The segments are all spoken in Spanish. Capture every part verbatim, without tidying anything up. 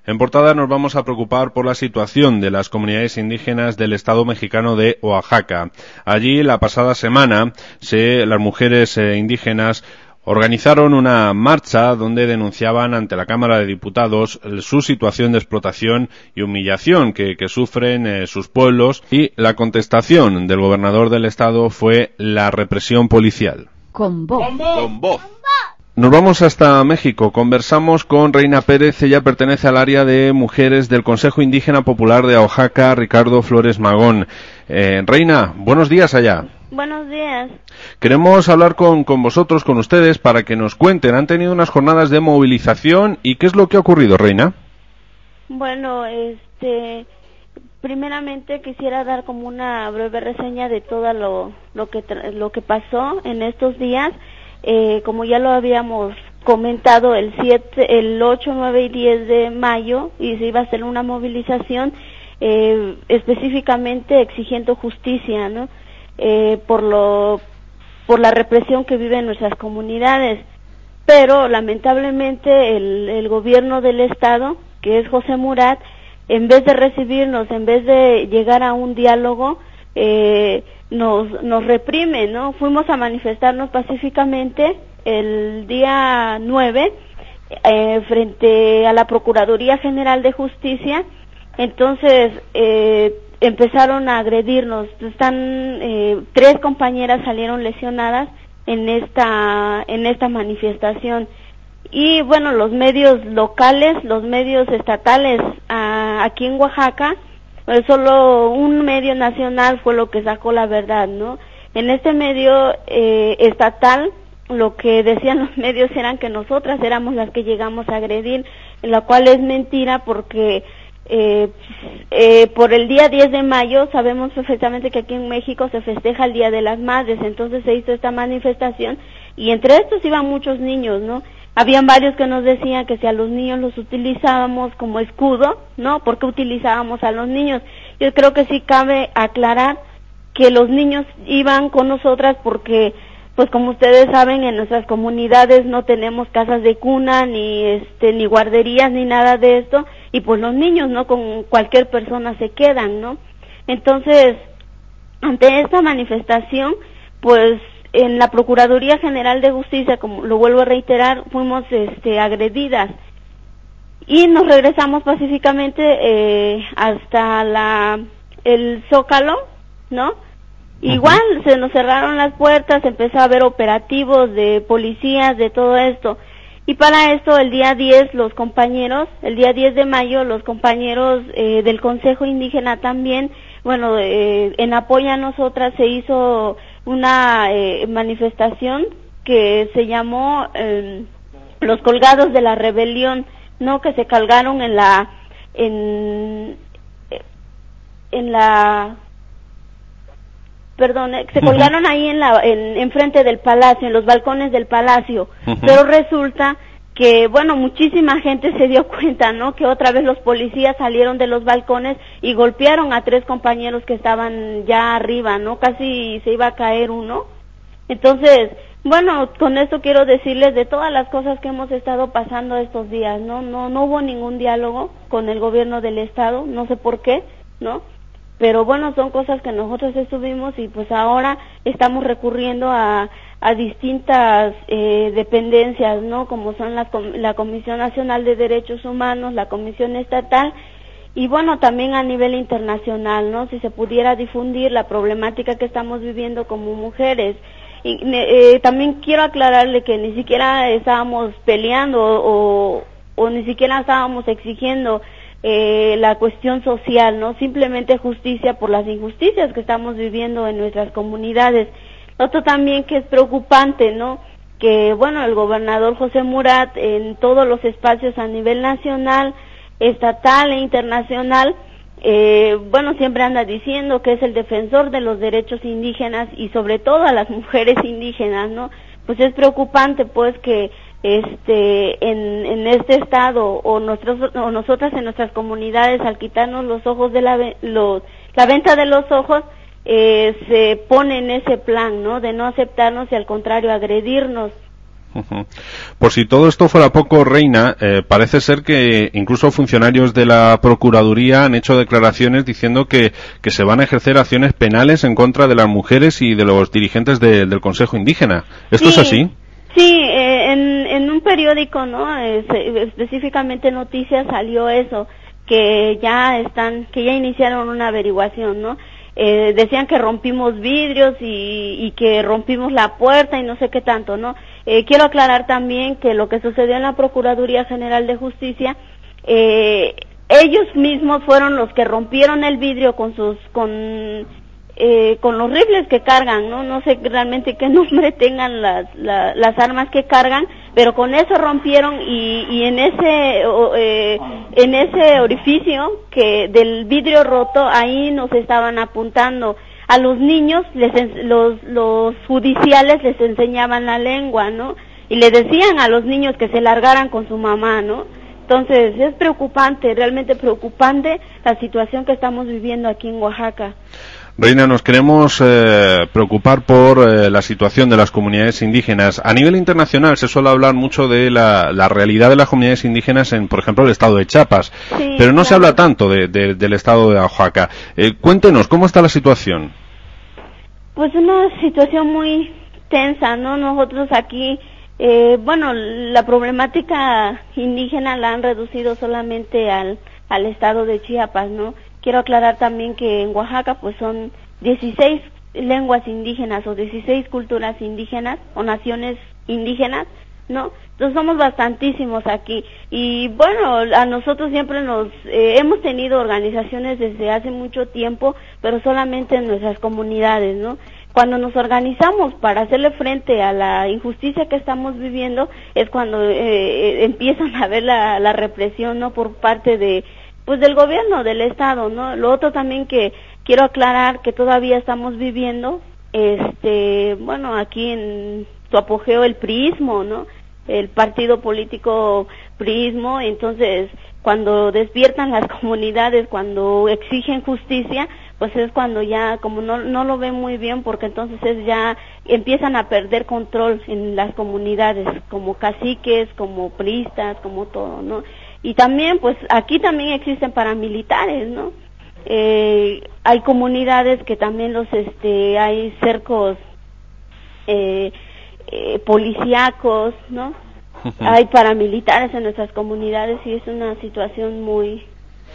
En portada nos vamos a preocupar por la situación de las comunidades indígenas del estado mexicano de Oaxaca. Allí, la pasada semana, se, las mujeres eh, indígenas organizaron una marcha donde denunciaban ante la Cámara de Diputados su situación de explotación y humillación que, que sufren eh, sus pueblos, y la contestación del gobernador del estado fue la represión policial. Con voz. Con voz. Con voz. Nos vamos hasta México. Conversamos con Reina Pérez. Ella pertenece al área de mujeres del Consejo Indígena Popular de Oaxaca, Ricardo Flores Magón. Eh, Reina, buenos días allá. Buenos días. Queremos hablar con, con vosotros, con ustedes, para que nos cuenten. Han tenido unas jornadas de movilización y ¿qué es lo que ha ocurrido, Reina? Bueno, este, primeramente quisiera dar como una breve reseña de todo lo, lo que lo que pasó en estos días. Eh, como ya lo habíamos comentado, el siete, el ocho, nueve y diez de mayo, y se iba a hacer una movilización eh, específicamente exigiendo justicia, ¿no? Eh, por lo por la represión que viven nuestras comunidades, pero lamentablemente el, el gobierno del estado, que es José Murat, en vez de recibirnos, en vez de llegar a un diálogo, eh, nos nos reprime, ¿no? Fuimos a manifestarnos pacíficamente el día nueve eh, frente a la Procuraduría General de Justicia. Entonces eh, empezaron a agredirnos. Están eh, tres compañeras salieron lesionadas en esta en esta manifestación. Y bueno, los medios locales, los medios estatales a, aquí en Oaxaca, pues solo un medio nacional fue lo que sacó la verdad, ¿no? En este medio eh, estatal, lo que decían los medios eran que nosotras éramos las que llegamos a agredir, la cual es mentira porque eh, eh, por el día diez de mayo sabemos perfectamente que aquí en México se festeja el Día de las Madres, entonces se hizo esta manifestación y entre estos iban muchos niños, ¿no? Habían varios que nos decían que si a los niños los utilizábamos como escudo, ¿no? ¿Por qué utilizábamos a los niños? Yo creo que sí cabe aclarar que los niños iban con nosotras porque, pues como ustedes saben, en nuestras comunidades no tenemos casas de cuna, ni este, ni guarderías, ni nada de esto, y pues los niños, ¿no? Con cualquier persona se quedan, ¿no? Entonces, ante esta manifestación, pues, en la Procuraduría General de Justicia, como lo vuelvo a reiterar, fuimos este, agredidas y nos regresamos pacíficamente eh, hasta la el Zócalo, ¿no? Uh-huh. Igual se nos cerraron las puertas, empezó a haber operativos de policías, de todo esto. Y para esto, el día diez, los compañeros, el día diez de mayo, los compañeros eh, del Consejo Indígena también, bueno, eh, en apoyo a nosotras se hizo una eh, manifestación que se llamó eh, los colgados de la rebelión, no, que se colgaron en la en en la perdón, se uh-huh. colgaron ahí en la en enfrente del palacio, en los balcones del palacio, uh-huh. pero resulta que, bueno, muchísima gente se dio cuenta, ¿no? Que otra vez los policías salieron de los balcones y golpearon a tres compañeros que estaban ya arriba, ¿no? Casi se iba a caer uno. Entonces, bueno, con esto quiero decirles de todas las cosas que hemos estado pasando estos días, ¿no? No, no hubo ningún diálogo con el gobierno del estado, no sé por qué, ¿no? Pero bueno, son cosas que nosotros estuvimos y pues ahora estamos recurriendo a a distintas eh, dependencias, ¿no? Como son las, la Comisión Nacional de Derechos Humanos, la Comisión Estatal y bueno, también a nivel internacional, ¿no? Si se pudiera difundir la problemática que estamos viviendo como mujeres. Y eh, también quiero aclararle que ni siquiera estábamos peleando o, o ni siquiera estábamos exigiendo eh, la cuestión social, ¿no? Simplemente justicia por las injusticias que estamos viviendo en nuestras comunidades. Otro también que es preocupante, ¿no? Que, bueno, el gobernador José Murat en todos los espacios a nivel nacional, estatal e internacional, eh, bueno, siempre anda diciendo que es el defensor de los derechos indígenas y sobre todo a las mujeres indígenas, ¿no? Pues es preocupante, pues, que este en, en este estado o, nosotros, o nosotras en nuestras comunidades, al quitarnos los ojos de la, los, la venta de los ojos, Eh, se pone en ese plan, ¿no? De no aceptarnos y al contrario agredirnos. Uh-huh. Por si todo esto fuera poco, Reina, eh, parece ser que incluso funcionarios de la Procuraduría han hecho declaraciones diciendo que, que se van a ejercer acciones penales en contra de las mujeres y de los dirigentes de, del Consejo Indígena. ¿Esto sí, es así? Sí, eh, en, en un periódico, ¿no? Es, específicamente Noticias salió eso, que ya están, que ya iniciaron una averiguación, ¿no? Eh, decían que rompimos vidrios y, y que rompimos la puerta y no sé qué tanto, ¿no? Eh, quiero aclarar también que lo que sucedió en la Procuraduría General de Justicia, eh, ellos mismos fueron los que rompieron el vidrio con sus, con, eh, con los rifles que cargan, ¿no? No sé realmente qué nombre tengan las, la, las armas que cargan, pero con eso rompieron y, y en ese, eh, en ese orificio que del vidrio roto, ahí nos estaban apuntando. A los niños, les, los, los judiciales les enseñaban la lengua, ¿no? Y le decían a los niños que se largaran con su mamá, ¿no? Entonces, es preocupante, realmente preocupante la situación que estamos viviendo aquí en Oaxaca. Reina, nos queremos eh, preocupar por eh, la situación de las comunidades indígenas. A nivel internacional se suele hablar mucho de la, la realidad de las comunidades indígenas en, por ejemplo, el estado de Chiapas, sí, pero no claro. se habla tanto de, de, del estado de Oaxaca. Eh, cuéntenos, ¿cómo está la situación? Pues una situación muy tensa, ¿no? Nosotros aquí, eh, bueno, la problemática indígena la han reducido solamente al, al estado de Chiapas, ¿no? Quiero aclarar también que en Oaxaca pues son dieciséis lenguas indígenas o dieciséis culturas indígenas o naciones indígenas, ¿no? Entonces somos bastantísimos aquí y bueno, a nosotros siempre nos eh, hemos tenido organizaciones desde hace mucho tiempo, pero solamente en nuestras comunidades, ¿no? Cuando nos organizamos para hacerle frente a la injusticia que estamos viviendo es cuando eh, empiezan a ver la, la represión, ¿no? Por parte de pues del gobierno, del estado, ¿no? Lo otro también que quiero aclarar que todavía estamos viviendo, este, bueno, aquí en su apogeo el priismo, ¿no? El partido político priismo, entonces cuando despiertan las comunidades, cuando exigen justicia, pues es cuando ya, como no, no lo ven muy bien, porque entonces es ya, empiezan a perder control en las comunidades, como caciques, como priistas, como todo, ¿no? Y también, pues, aquí también existen paramilitares, ¿no? Eh, hay comunidades que también los, este, hay cercos eh, eh, policíacos, ¿no? Uh-huh. Hay paramilitares en nuestras comunidades y es una situación muy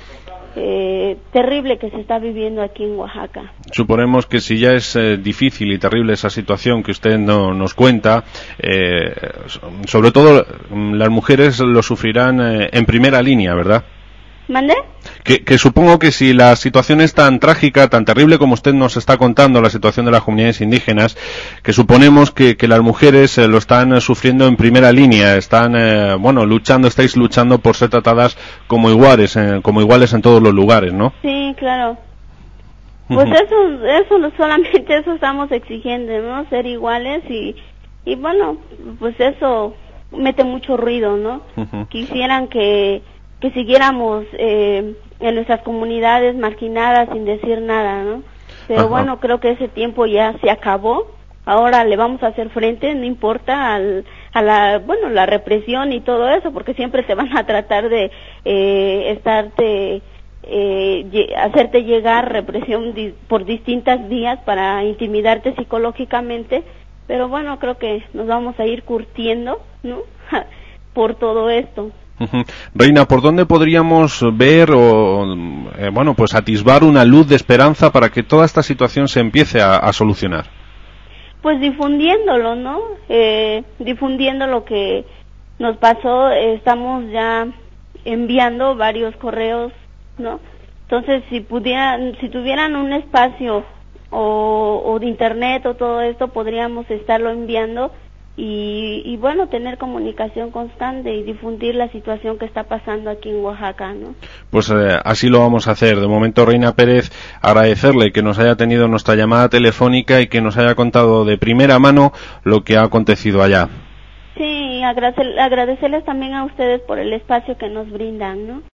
eh, terrible que se está viviendo aquí en Oaxaca. Suponemos que si ya es eh, difícil y terrible esa situación que usted no, nos cuenta, eh, sobre todo las mujeres lo sufrirán eh, en primera línea, ¿verdad? ¿Mande? Que, que supongo que si la situación es tan trágica, tan terrible como usted nos está contando, la situación de las comunidades indígenas, que suponemos que, que las mujeres eh, lo están eh, sufriendo en primera línea, están, eh, bueno, luchando, estáis luchando por ser tratadas como iguales, eh, como iguales en todos los lugares, ¿no? Sí, claro. Pues uh-huh. eso, eso no solamente eso estamos exigiendo, ¿no? Ser iguales y, y bueno, pues eso mete mucho ruido, ¿no? Uh-huh. Quisieran que que siguiéramos eh, en nuestras comunidades marginadas sin decir nada, ¿no? Pero Ajá. bueno, creo que ese tiempo ya se acabó. Ahora le vamos a hacer frente, no importa al, a la, bueno, la represión y todo eso, porque siempre te van a tratar de eh, estarte, eh, hacerte llegar represión di- por distintas vías para intimidarte psicológicamente. Pero bueno, creo que nos vamos a ir curtiendo, ¿no? por todo esto. Uh-huh. Reina, ¿por dónde podríamos ver o, eh, bueno, pues atisbar una luz de esperanza para que toda esta situación se empiece a, a solucionar? Pues difundiéndolo, ¿no? Eh, difundiendo lo que nos pasó, eh, estamos ya enviando varios correos, ¿no? Entonces, si pudieran, si tuvieran un espacio o, o de internet o todo esto, podríamos estarlo enviando. Y, y bueno, tener comunicación constante y difundir la situación que está pasando aquí en Oaxaca, ¿no? Pues eh, así lo vamos a hacer. De momento, Reina Pérez, agradecerle que nos haya tenido nuestra llamada telefónica y que nos haya contado de primera mano lo que ha acontecido allá. Sí, agradecer, agradecerles también a ustedes por el espacio que nos brindan, ¿no?